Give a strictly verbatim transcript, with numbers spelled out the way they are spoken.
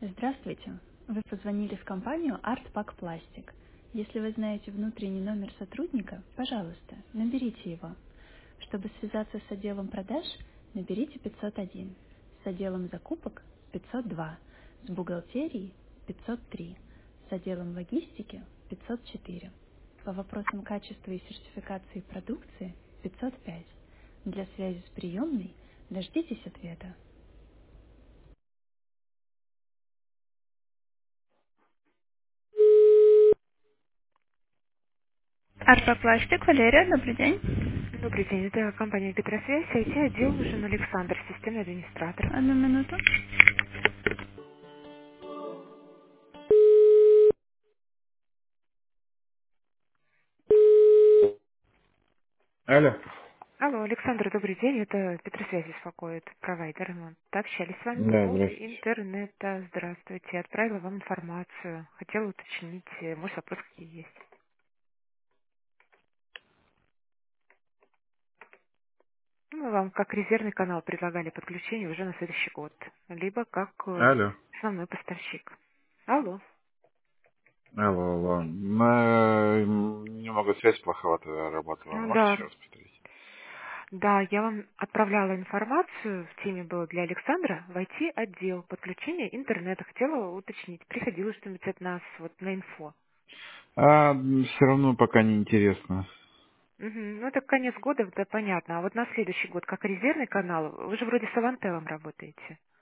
Здравствуйте. Вы позвонили в компанию Art-Pack Plastic. Если вы знаете внутренний номер сотрудника, пожалуйста, наберите его. Чтобы связаться с отделом продаж, наберите пятьсот один, с отделом закупок пятьсот два, с бухгалтерией пятьсот три, с отделом логистики пятьсот четыре. По вопросам качества и сертификации продукции пятьсот пять. Для связи с приемной дождитесь ответа. Арпапластик, Валерия, добрый день. Добрый день, это компания Петросвязь, ай ти-отдел, нужен Александр, системный администратор. Одну минуту. Алло. Алло, Александр, добрый день, это Петросвязь беспокоит, провайдер. Мы так общались с вами по Да, поводу здравствуйте. интернета. Здравствуйте, отправила вам информацию, хотела уточнить, э, может, вопросы какие есть. Ну, мы вам как резервный канал предлагали подключение уже на следующий год, либо как э, Алло. основной поставщик. Алло. Алло, алло. На... Немного связь плоховато работала. Ну Можете да, еще раз повторить? Да, я вам отправляла информацию, в теме было для Александра, в ай ти-отдел подключения интернета. Хотела уточнить, приходило что-нибудь от нас вот на инфо. А, все равно пока не интересно. Мгм. Ну, это конец года, это понятно. А вот на следующий год, как резервный канал, вы же вроде с Авантелом работаете.